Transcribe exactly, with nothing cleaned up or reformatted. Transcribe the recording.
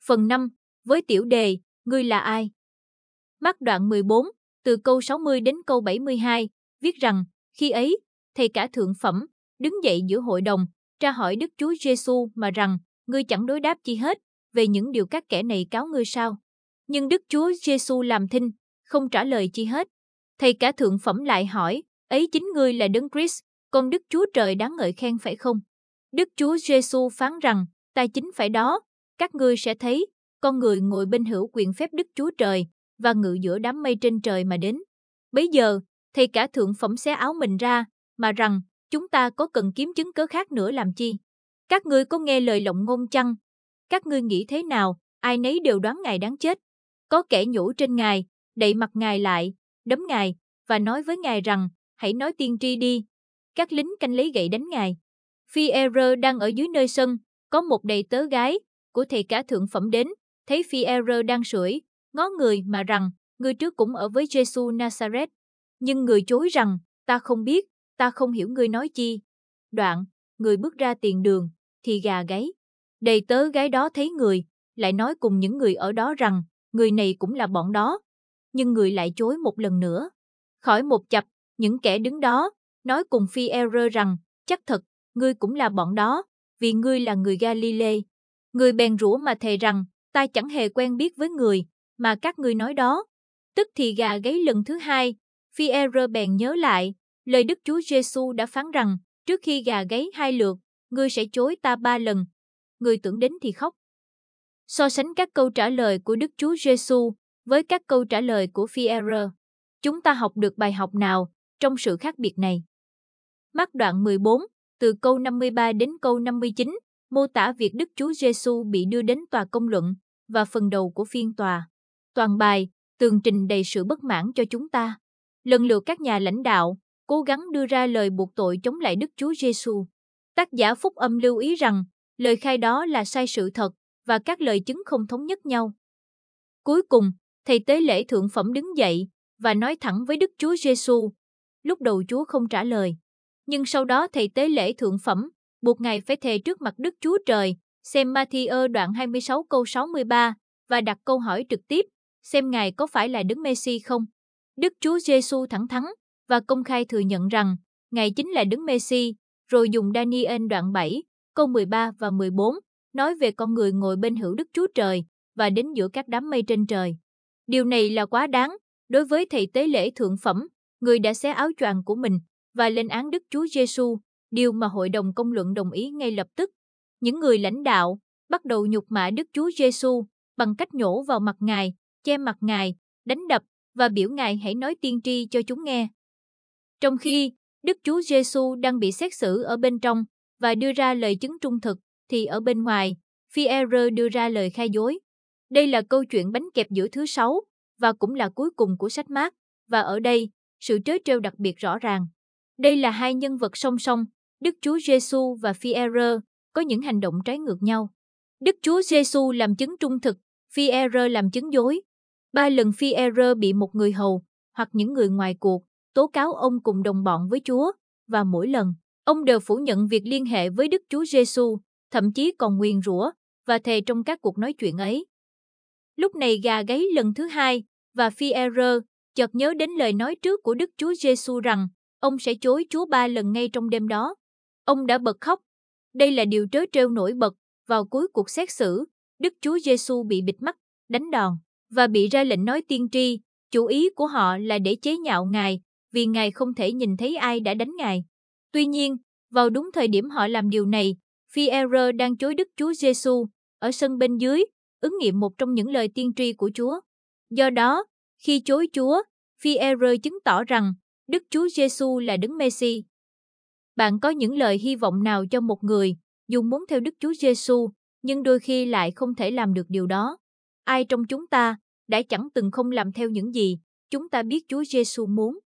Phần năm, với tiểu đề, ngươi là ai? Mác đoạn mười bốn, từ câu sáu mươi đến câu bảy mươi hai, viết rằng, khi ấy, thầy cả thượng phẩm, đứng dậy giữa hội đồng, tra hỏi Đức Chúa Giêsu mà rằng, ngươi chẳng đối đáp chi hết, về những điều các kẻ này cáo ngươi sao? Nhưng Đức Chúa Giêsu làm thinh, không trả lời chi hết. Thầy cả thượng phẩm lại hỏi, ấy chính ngươi là Đấng Christ, con Đức Chúa Trời đáng ngợi khen phải không? Đức Chúa Giêsu phán rằng, ta chính phải đó, các ngươi sẽ thấy, con người ngồi bên hữu quyền phép Đức Chúa Trời, và ngự giữa đám mây trên trời mà đến. Bấy giờ, thầy cả thượng phẩm xé áo mình ra, mà rằng, chúng ta có cần kiếm chứng cớ khác nữa làm chi? Các ngươi có nghe lời lộng ngôn chăng? Các ngươi nghĩ thế nào, ai nấy đều đoán Ngài đáng chết. Có kẻ nhổ trên Ngài, đậy mặt Ngài lại, đấm Ngài, và nói với Ngài rằng, hãy nói tiên tri đi. Các lính canh lấy gậy đánh Ngài. Phi-e-rơ đang ở dưới nơi sân, có một đầy tớ gái của thầy cả thượng phẩm đến, thấy Phi-e-rơ đang sưởi, ngó người mà rằng, người trước cũng ở với Giêsu Nazareth. Nhưng người chối rằng, ta không biết, ta không hiểu ngươi nói chi. Đoạn, người bước ra tiền đường, thì gà gáy. Đầy tớ gái đó thấy người, lại nói cùng những người ở đó rằng, người này cũng là bọn đó. Nhưng người lại chối một lần nữa. Khỏi một chập, những kẻ đứng đó, nói cùng Phi-e-rơ rằng, chắc thật, ngươi cũng là bọn đó, vì ngươi là người Ga-li-lê. Người bèn rủa mà thề rằng, ta chẳng hề quen biết với người, mà các ngươi nói đó. Tức thì gà gáy lần thứ hai, Phi-e-rơ bèn nhớ lại, lời Đức Chúa Giêsu đã phán rằng, trước khi gà gáy hai lượt, ngươi sẽ chối ta ba lần. Người tưởng đến thì khóc. So sánh các câu trả lời của Đức Chúa Giêsu với các câu trả lời của Phi-e-rơ, chúng ta học được bài học nào trong sự khác biệt này? Mác đoạn mười bốn, từ câu năm mươi ba đến câu năm mươi chín, mô tả việc Đức Chúa Giêsu bị đưa đến tòa công luận và phần đầu của phiên tòa. Toàn bài tường trình đầy sự bất mãn cho chúng ta. Lần lượt các nhà lãnh đạo cố gắng đưa ra lời buộc tội chống lại Đức Chúa Giêsu. Tác giả phúc âm lưu ý rằng lời khai đó là sai sự thật và các lời chứng không thống nhất nhau. Cuối cùng, thầy tế lễ thượng phẩm đứng dậy và nói thẳng với Đức Chúa Giêsu. Lúc đầu Chúa không trả lời, nhưng sau đó thầy tế lễ thượng phẩm buộc Ngài phải thề trước mặt Đức Chúa Trời, xem Ma-thi-ơ đoạn hai mươi sáu câu sáu mươi ba, và đặt câu hỏi trực tiếp, xem Ngài có phải là Đấng Mê-si không. Đức Chúa Giêsu thẳng thắn và công khai thừa nhận rằng Ngài chính là Đấng Mê-si, rồi dùng Da-ni-ên đoạn bảy, câu mười ba và mười bốn, nói về con người ngồi bên hữu Đức Chúa Trời và đến giữa các đám mây trên trời. Điều này là quá đáng đối với thầy tế lễ thượng phẩm, người đã xé áo choàng của mình và lên án Đức Chúa Giêsu, điều mà hội đồng công luận đồng ý ngay lập tức. Những người lãnh đạo bắt đầu nhục mạ Đức Chúa Giêsu bằng cách nhổ vào mặt Ngài, che mặt Ngài, đánh đập và biểu Ngài hãy nói tiên tri cho chúng nghe. Trong khi Đức Chúa Giêsu đang bị xét xử ở bên trong và đưa ra lời chứng trung thực, thì ở bên ngoài, Phi-e-rơ đưa ra lời khai dối. Đây là câu chuyện bánh kẹp giữa thứ sáu và cũng là cuối cùng của sách Mác, và ở đây, sự trớ trêu đặc biệt rõ ràng. Đây là hai nhân vật song song, Đức Chúa Giêsu và Phi-e-rơ, có những hành động trái ngược nhau. Đức Chúa Giêsu làm chứng trung thực, Phi-e-rơ làm chứng dối. Ba lần Phi-e-rơ bị một người hầu hoặc những người ngoài cuộc tố cáo ông cùng đồng bọn với Chúa, và mỗi lần, ông đều phủ nhận việc liên hệ với Đức Chúa Giêsu, thậm chí còn nguyền rủa và thề trong các cuộc nói chuyện ấy. Lúc này gà gáy lần thứ hai, và Phi-e-rơ chợt nhớ đến lời nói trước của Đức Chúa Giêsu rằng ông sẽ chối Chúa ba lần ngay trong đêm đó. Ông đã bật khóc. Đây là điều trớ trêu nổi bật vào cuối cuộc xét xử. Đức Chúa Giêsu bị bịt mắt, đánh đòn và bị ra lệnh nói tiên tri. Chủ ý của họ là để chế nhạo Ngài, vì Ngài không thể nhìn thấy ai đã đánh Ngài. Tuy nhiên, vào đúng thời điểm họ làm điều này, Phi-e-rơ đang chối Đức Chúa Giêsu ở sân bên dưới, ứng nghiệm một trong những lời tiên tri của Chúa. Do đó, khi chối Chúa, Phi-e-rơ chứng tỏ rằng Đức Chúa Giêsu là Đấng Mê-si. Bạn có những lời hy vọng nào cho một người, dù muốn theo Đức Chúa Giêsu, nhưng đôi khi lại không thể làm được điều đó? Ai trong chúng ta đã chẳng từng không làm theo những gì chúng ta biết Chúa Giêsu muốn?